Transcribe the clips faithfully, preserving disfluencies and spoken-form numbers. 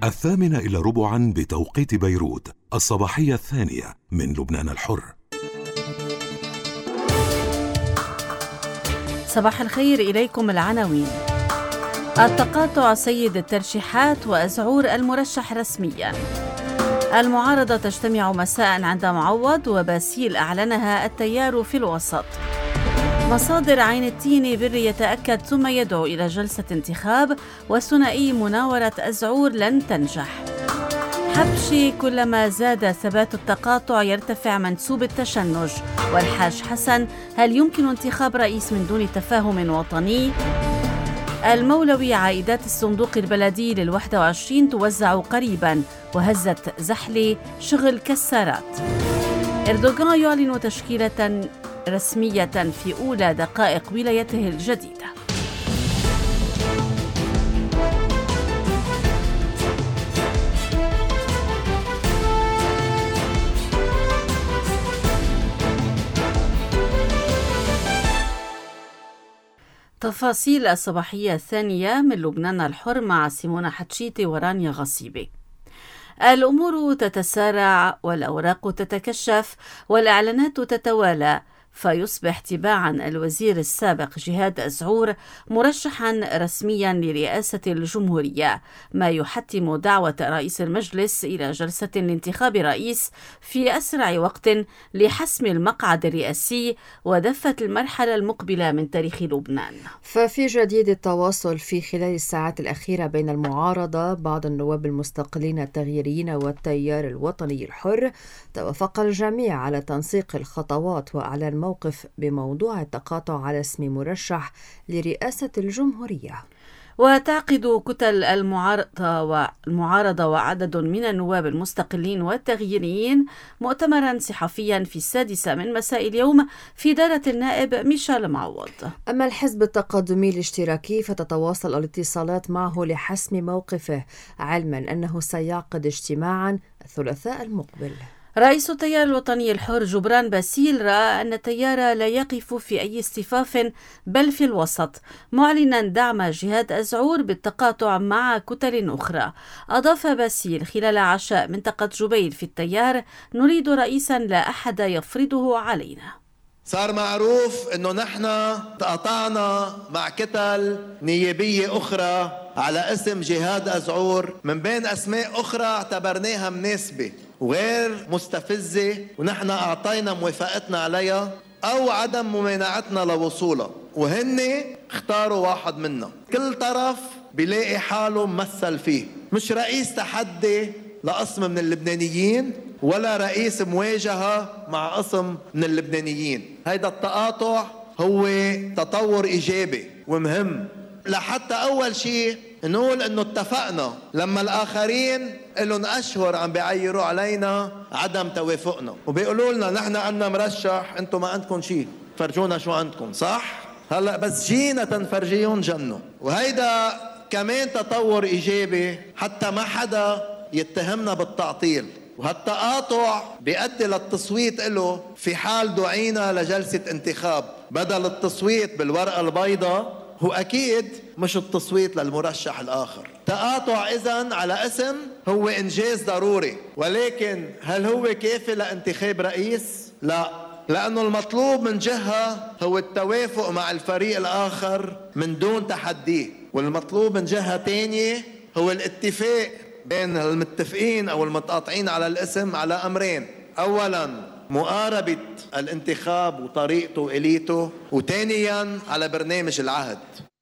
الثامنة إلى ربعا بتوقيت بيروت، الصباحية الثانية من لبنان الحر. صباح الخير، إليكم العناوين. التقاطع سيد الترشيحات وأزعور المرشح رسميا. المعارضة تجتمع مساء عند معوض وباسيل أعلنها التيار في الوسط. مصادر عين التين بر يتأكد ثم يدعو إلى جلسة انتخاب، وثنائي مناورة أزعور لن تنجح. حبشي كلما زاد ثبات التقاطع يرتفع منسوب التشنج. والحاج حسن: هل يمكن انتخاب رئيس من دون تفاهم وطني؟ المولوي: عائدات الصندوق البلدي للواحد وعشرين توزع قريبا. وهزت زحلي شغل كسارات. إردوغان يعلن تشكيلة رسمية في أولى دقائق ولايته الجديدة. تفاصيل الصباحية الثانية من لبنان الحر مع سيمونة حتشيتي ورانيا غصيبي. الأمور تتسارع والأوراق تتكشف والإعلانات تتوالى، فيصبح تباعا الوزير السابق جهاد أزعور مرشحا رسميا لرئاسة الجمهورية، ما يحتم دعوة رئيس المجلس إلى جلسة لانتخاب رئيس في أسرع وقت لحسم المقعد الرئاسي ودفة المرحلة المقبلة من تاريخ لبنان. ففي جديد التواصل في خلال الساعات الأخيرة بين المعارضة، بعض النواب المستقلين التغييريين والتيار الوطني الحر، توافق الجميع على تنسيق الخطوات وأعلان موقف بموضوع التقاطع على اسم مرشح لرئاسة الجمهورية. وتعقد كتل المعارضة والمعارضة وعدد من النواب المستقلين والتغييريين مؤتمرا صحفيا في السادسة من مساء اليوم في دارة النائب ميشيل معوض. أما الحزب التقدمي الاشتراكي فتتواصل الاتصالات معه لحسم موقفه، علما أنه سيعقد اجتماعا الثلاثاء المقبل. رئيس التيار الوطني الحر جبران باسيل رأى أن التيار لا يقف في أي اصطفاف بل في الوسط، معلنا دعم جهاد أزعور بالتقاطع مع كتل أخرى. أضاف باسيل خلال عشاء منطقة جبيل في التيار: نريد رئيسا لا أحد يفرضه علينا. صار معروف أنه نحن تقاطعنا مع كتل نيابية أخرى على اسم جهاد أزعور من بين أسماء أخرى اعتبرناها مناسبة وغير مستفزة، ونحن أعطينا موافقتنا عليها أو عدم ممانعتنا لوصولها، وهن اختاروا واحد منا. كل طرف بيلاقي حاله ممثل فيه، مش رئيس تحدي لقسم من اللبنانيين ولا رئيس مواجهة مع قسم من اللبنانيين. هيدا التقاطع هو تطور إيجابي ومهم، لحتى أول شيء نقول إنه اتفقنا لما الآخرين لهم أشهر عم بيعيروا علينا عدم توافقنا وبيقولوا لنا نحن عنا مرشح، أنتم ما عندكم شيء، فرجونا شو عندكم، صح؟ هلأ بس جينا تنفرجيهم جنوا. وهيدا كمان تطور إيجابي حتى ما حدا يتهمنا بالتعطيل. وهالتقاطع بيؤدي للتصويت له في حال دعينا لجلسة انتخاب، بدل التصويت بالورقة البيضاء هو أكيد مش التصويت للمرشح الآخر. تقاطع إذن على اسم هو إنجاز ضروري، ولكن هل هو كافي لانتخاب رئيس؟ لا، لأنه المطلوب من جهة هو التوافق مع الفريق الآخر من دون تحديه، والمطلوب من جهة تانية هو الاتفاق بين المتفقين أو المتقاطعين على الاسم على أمرين: أولاً مقاربة الانتخاب وطريقته وإليته، وثانياً على برنامج العهد.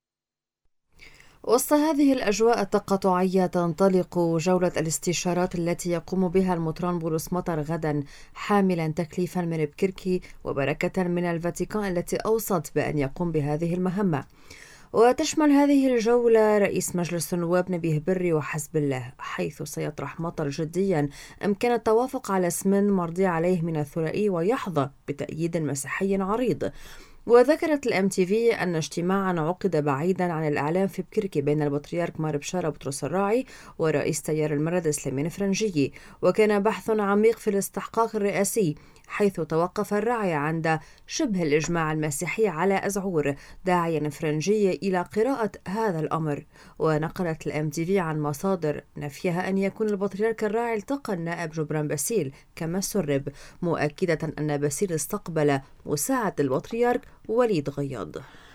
وسط هذه الأجواء التقاطعية تنطلق جولة الاستشارات التي يقوم بها المطران بولس مطر غدا، حاملا تكليفا من بكركي وبركة من الفاتيكان التي أوصت بأن يقوم بهذه المهمة. وتشمل هذه الجولة رئيس مجلس النواب نبيه بري وحزب الله، حيث سيطرح مطر جديا إمكان التوافق على اسم مرضي عليه من الثنائي ويحظى بتأييد مسيحي عريض. وذكرت الام تي في أن اجتماعا عقد بعيدا عن الإعلام في بكركي بين البطريرك مار بشارة بطرس الراعي ورئيس تيار المرد سليمان فرنجي، وكان بحث عميق في الاستحقاق الرئاسي، حيث توقف الرعي عند شبه الإجماع المسيحي على أزعور، داعيا فرنجية إلى قراءة هذا الأمر. ونقلت الام تي في عن مصادر نفيها أن يكون البطريرك الراعي التقى النائب جبران باسيل كما سرب، مؤكدة أن باسيل استقبل مساعد البطريرك وليد غياض.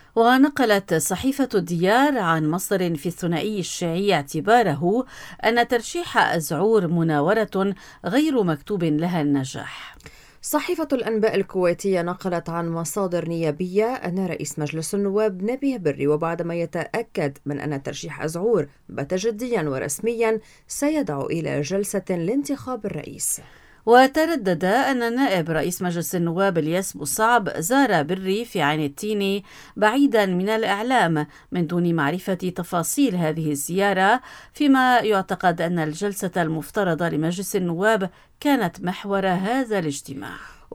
ونقلت صحيفة الديار عن مصدر في الثنائي الشيعي اعتباره أن ترشيح أزعور مناورة غير مكتوب لها النجاح. صحيفة الأنباء الكويتية نقلت عن مصادر نيابية أن رئيس مجلس النواب نبيه بري، وبعدما يتأكد من أن ترشيح أزعور بات جديا ورسميا، سيدعو إلى جلسة لانتخاب الرئيس. وتردد أن نائب رئيس مجلس النواب الياس بوصعب زار بري في عين التين بعيدا من الإعلام من دون معرفة تفاصيل هذه الزيارة، فيما يعتقد أن الجلسة المفترضة لمجلس النواب كانت محور هذا الاجتماع.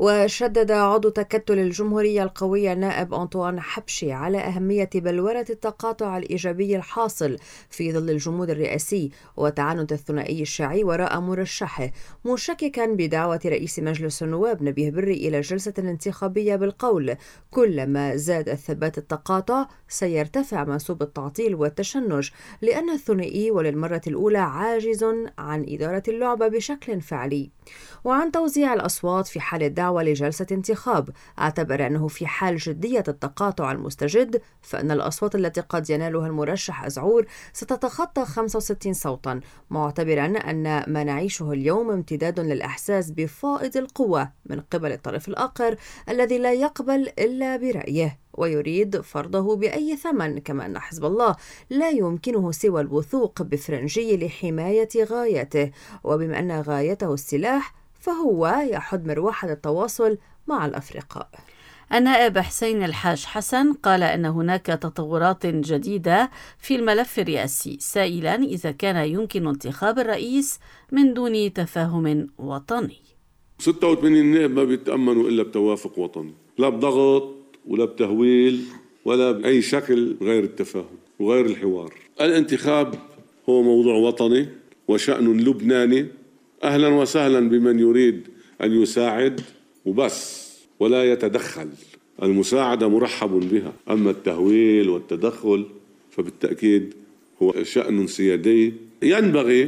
وشدد عضو تكتل الجمهورية القوية النائب أنطوان حبشي على أهمية بلورة التقاطع الإيجابي الحاصل في ظل الجمود الرئاسي وتعنت الثنائي الشيعي وراء مرشحه، مشككا بدعوة رئيس مجلس النواب نبيه بري إلى جلسة انتخابية بالقول كلما زاد الثبات التقاطع سيرتفع منسوب التعطيل والتشنج، لأن الثنائي وللمرة الأولى عاجز عن إدارة اللعبة بشكل فعلي. وعن توزيع الأصوات في حال الدعوة لجلسة انتخاب، اعتبر أنه في حال جدية التقاطع المستجد فإن الأصوات التي قد ينالها المرشح أزعور ستتخطى خمسة وستين صوتا، معتبرا أن ما نعيشه اليوم امتداد للإحساس بفائض القوة من قبل الطرف الآخر الذي لا يقبل إلا برأيه ويريد فرضه بأي ثمن، كما أن حزب الله لا يمكنه سوى الوثوق بفرنجي لحماية غايته، وبما أن غايته السلاح فهو يحد مروحة التواصل مع الأفرقاء. النائب حسين الحاج حسن قال أن هناك تطورات جديدة في الملف الرئاسي، سائلا إذا كان يمكن انتخاب الرئيس من دون تفاهم وطني. ستة وثمانين نائب ما بيتأمنوا إلا بتوافق وطني، لا بضغط ولا بتهويل ولا بأي شكل غير التفاهم وغير الحوار. الانتخاب هو موضوع وطني وشأن لبناني، أهلا وسهلا بمن يريد أن يساعد وبس ولا يتدخل، المساعدة مرحب بها، أما التهويل والتدخل فبالتأكيد هو شأن سيادي. ينبغي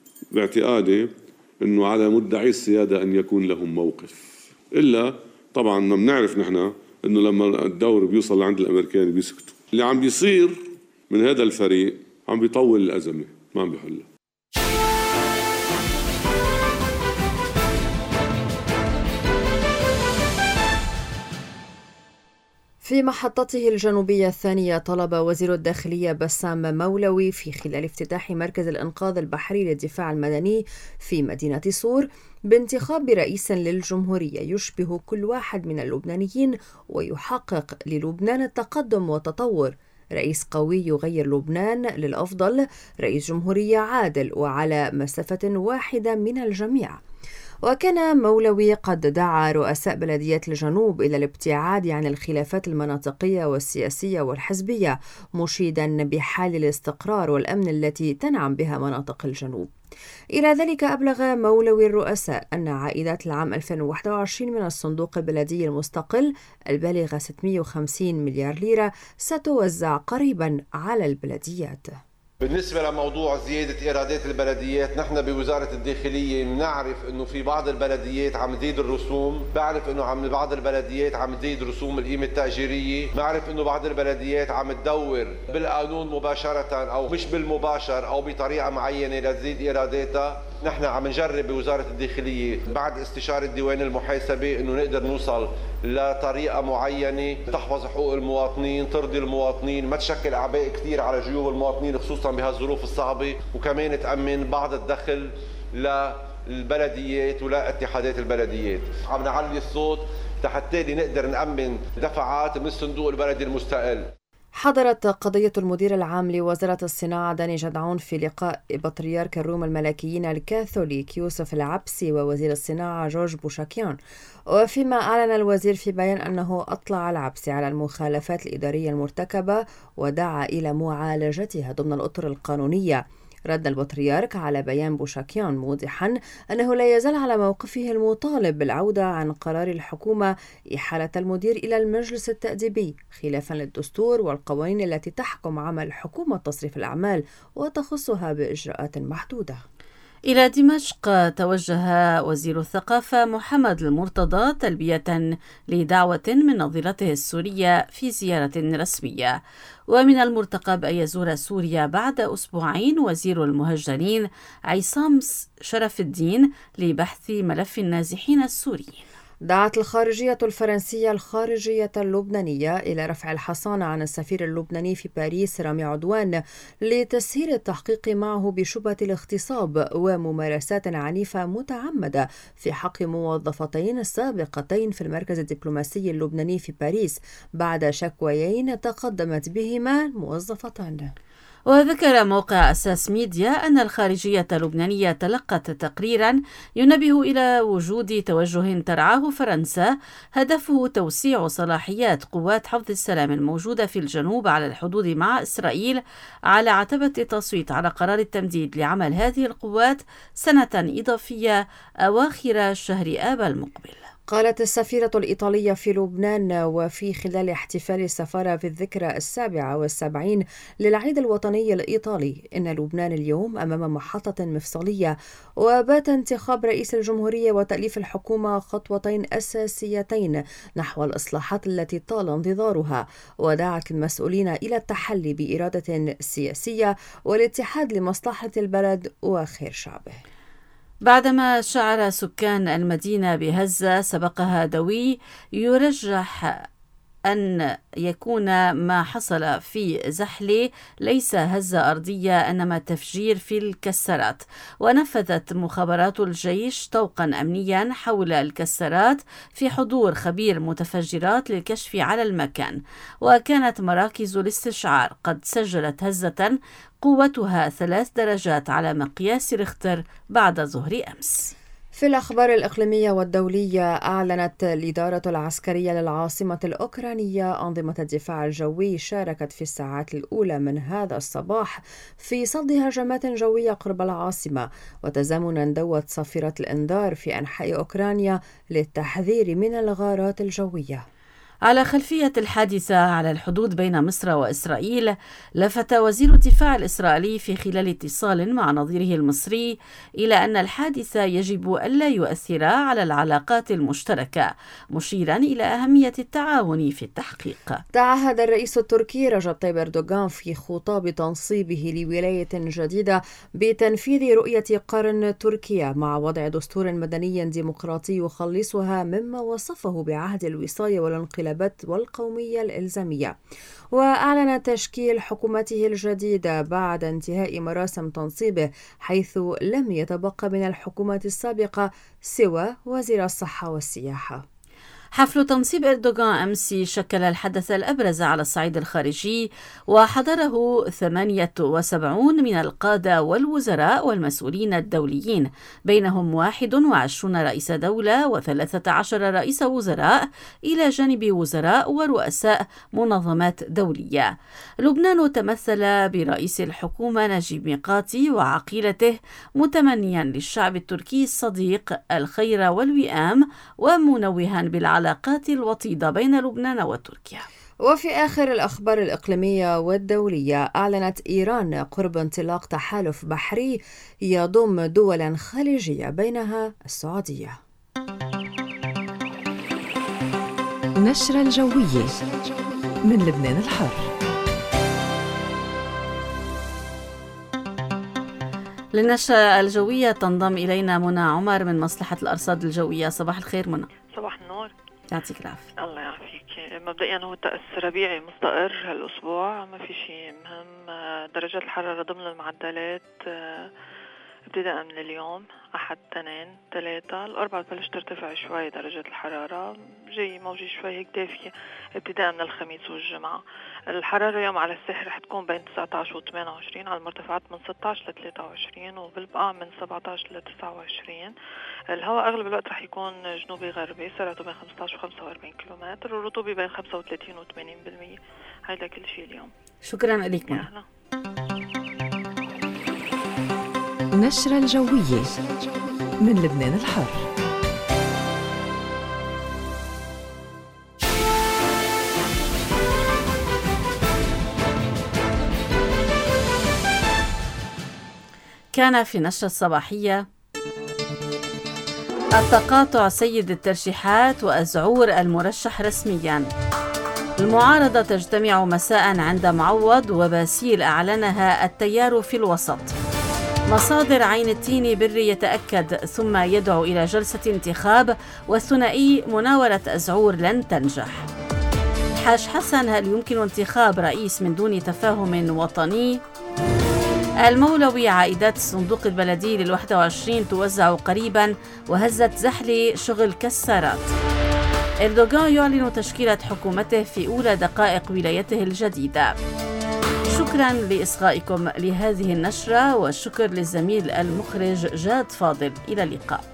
باعتقادي أنه على مدعي السيادة أن يكون لهم موقف، إلا طبعا بنعرف نحن أنه لما الدور بيوصل عند الأمريكان بيسكتوا. اللي عم بيصير من هذا الفريق عم بيطول الأزمة ما عم بيحلها. في محطته الجنوبية الثانية، طلب وزير الداخلية بسام مولوي في خلال افتتاح مركز الإنقاذ البحري للدفاع المدني في مدينة صور بانتخاب رئيس للجمهورية يشبه كل واحد من اللبنانيين ويحقق للبنان التقدم والتطور، رئيس قوي يغير لبنان للأفضل، رئيس جمهورية عادل وعلى مسافة واحدة من الجميع. وكان مولوي قد دعا رؤساء بلديات الجنوب إلى الابتعاد عن الخلافات المناطقية والسياسية والحزبية، مشيدا بحال الاستقرار والأمن التي تنعم بها مناطق الجنوب. إلى ذلك أبلغ مولوي الرؤساء أن عائدات العام ألفين وواحد وعشرين من الصندوق البلدي المستقل البالغة ستمئة وخمسين مليار ليرة ستوزع قريبا على البلديات. بالنسبة لموضوع زيادة إيرادات البلديات، نحن بوزارة الداخلية بنعرف إنه في بعض البلديات عم تزيد الرسوم، بعرف إنه عم بعض البلديات عم تزيد رسوم القيمة التأجيرية، بعرف إنه بعض البلديات عم تدور بالقانون مباشرة أو مش بالمباشر أو بطريقة معينة لتزيد إيراداتها. نحن عم نجرب بوزارة الداخلية بعد استشارة ديوان المحاسبة إنه نقدر نوصل لطريقة معينة تحفظ حقوق المواطنين، ترضي المواطنين، ما تشكل أعباء كثير على جيوب المواطنين خصوصا بهالظروف الصعبة، وكمان تأمن بعض الدخل للبلديات ولا اتحادات البلديات. عم نعلي الصوت حتى نقدر نأمن دفعات من الصندوق البلدي المستقل. حضرت قضية المدير العام لوزارة الصناعة داني جدعون في لقاء بطريرك الروم الملكيين الكاثوليك يوسف العبسي ووزير الصناعة جورج بوشاكيان، وفيما أعلن الوزير في بيان أنه أطلع العبسي على المخالفات الإدارية المرتكبة ودعا إلى معالجتها ضمن الأطر القانونية. رد البطريرك على بيان بوشاكيان موضحا أنه لا يزال على موقفه المطالب بالعودة عن قرار الحكومة إحالة المدير إلى المجلس التأديبي خلافا للدستور والقوانين التي تحكم عمل حكومة تصريف الأعمال وتخصها بإجراءات محدودة. إلى دمشق توجه وزير الثقافة محمد المرتضى تلبية لدعوة من نظيرته السورية في زيارة رسمية. ومن المرتقب أن يزور سوريا بعد أسبوعين وزير المهجرين عصام شرف الدين لبحث ملف النازحين السوريين. دعت الخارجية الفرنسية الخارجية اللبنانية إلى رفع الحصانة عن السفير اللبناني في باريس رامي عدوان لتسهيل التحقيق معه بشبهة الاغتصاب وممارسات عنيفة متعمدة في حق موظفتين سابقتين في المركز الدبلوماسي اللبناني في باريس بعد شكويين تقدمت بهما الموظفتان. وذكر موقع أساس ميديا أن الخارجية اللبنانية تلقت تقريرا ينبه إلى وجود توجه ترعاه فرنسا هدفه توسيع صلاحيات قوات حفظ السلام الموجودة في الجنوب على الحدود مع إسرائيل على عتبة التصويت على قرار التمديد لعمل هذه القوات سنة إضافية أواخر شهر آب المقبل. قالت السفيرة الإيطالية في لبنان وفي خلال احتفال السفارة في الذكرى السابعة والسبعين للعيد الوطني الإيطالي إن لبنان اليوم أمام محطة مفصلية، وبات انتخاب رئيس الجمهورية وتأليف الحكومة خطوتين أساسيتين نحو الإصلاحات التي طال انتظارها، ودعت المسؤولين إلى التحلي بإرادة سياسية والاتحاد لمصلحة البلد وخير شعبه. بعدما شعر سكان المدينة بهزة سبقها دوي يرجح أن يكون ما حصل في زحلة ليس هزة أرضية إنما تفجير في الكسرات، ونفذت مخابرات الجيش طوقا أمنيا حول الكسرات في حضور خبير متفجرات للكشف على المكان، وكانت مراكز الاستشعار قد سجلت هزة قوتها ثلاث درجات على مقياس ريختر بعد ظهر أمس. في الأخبار الإقليمية والدولية، أعلنت الإدارة العسكرية للعاصمة الأوكرانية أنظمة الدفاع الجوي شاركت في الساعات الأولى من هذا الصباح في صد هجمات جوية قرب العاصمة، وتزامنا دوت صافرة الإنذار في أنحاء أوكرانيا للتحذير من الغارات الجوية. على خلفية الحادثة على الحدود بين مصر وإسرائيل، لفت وزير الدفاع الإسرائيلي في خلال اتصال مع نظيره المصري إلى أن الحادثة يجب ألا يؤثر على العلاقات المشتركة، مشيرا إلى أهمية التعاون في التحقيق. تعهد الرئيس التركي رجب طيب أردوغان في خطاب تنصيبه لولاية جديدة بتنفيذ رؤية قرن تركيا مع وضع دستور مدني ديمقراطي يخلصها مما وصفه بعهد الوصاية والانقلاب والقومية الإلزامية. وأعلن تشكيل حكومته الجديدة بعد انتهاء مراسم تنصيبه، حيث لم يتبقى من الحكومة السابقة سوى وزير الصحة والسياحة. حفل تنصيب أردوغان أمس شكل الحدث الأبرز على الصعيد الخارجي، وحضره ثمانية وسبعون من القادة والوزراء والمسؤولين الدوليين، بينهم واحد وعشرون رئيس دولة وثلاثة عشر رئيس وزراء، إلى جانب وزراء ورؤساء منظمات دولية. لبنان تمثل برئيس الحكومة نجيب ميقاتي وعقيلته، متمنيا للشعب التركي الصديق الخير والوئام، ومنوها بالعلاقة العلاقات الوطيدة بين لبنان وتركيا. وفي آخر الأخبار الإقليمية والدولية، أعلنت إيران قرب انطلاق تحالف بحري يضم دولا خليجية بينها السعودية. نشرة الجوية من لبنان الحر. للنشرة الجوية تنضم إلينا منى عمر من مصلحة الأرصاد الجوية. صباح الخير منى. صباح النور. يعطيك العافية. الله يعافيك. مبدئيا هو الطقس ربيعي مستقر هالأسبوع، ما في شيء مهم. درجات الحرارة ضمن المعدلات ابتداء من اليوم أحد اثنين ثلاثة الأربعة بلش ترتفع شوي درجات الحرارة، جاي موجة شوي هيك دافية ابتداء من الخميس والجمعة. الحرارة اليوم على الساحل رح تكون بين تسعة عشر و ثمانية وعشرين، على المرتفعات من ستة عشر ل ثلاثة وعشرين، وبالبقاع من سبعة عشر ل تسعة وعشرين. الهواء أغلب الوقت رح يكون جنوبي غربي، سرعته بين خمسة عشر و خمسة وأربعين كيلومتر، والرطوبة بين خمسة وثلاثين و ثمانين بالمية. هيدا كل شيء اليوم. شكرا لك منى. نشرة الجوية من لبنان الحر. كان في نشرة الصباحية: التقاطع سيد الترشيحات وأزعور المرشح رسميا. المعارضة تجتمع مساء عند معوض وباسيل أعلنها التيار في الوسط. مصادر عين التين بري يتأكد ثم يدعو إلى جلسة انتخاب، والثنائي مناولة أزعور لن تنجح. حاج حسن: هل يمكن انتخاب رئيس من دون تفاهم وطني؟ المولوي: عائدات الصندوق البلدي للواحد وعشرين توزع قريبا وهزت زحلي شغل كسارات. إردوغان يعلن تشكيلة حكومته في أولى دقائق ولايته الجديدة. شكرا لإصغائكم لهذه النشرة، والشكر للزميل المخرج جاد فاضل. إلى اللقاء.